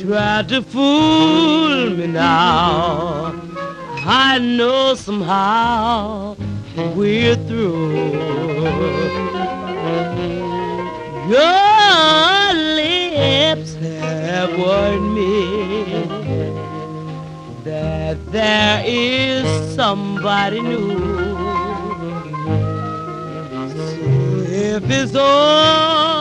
Try to fool me now. I know somehow we're through. Your lips have warned me that there is somebody new. So if it's all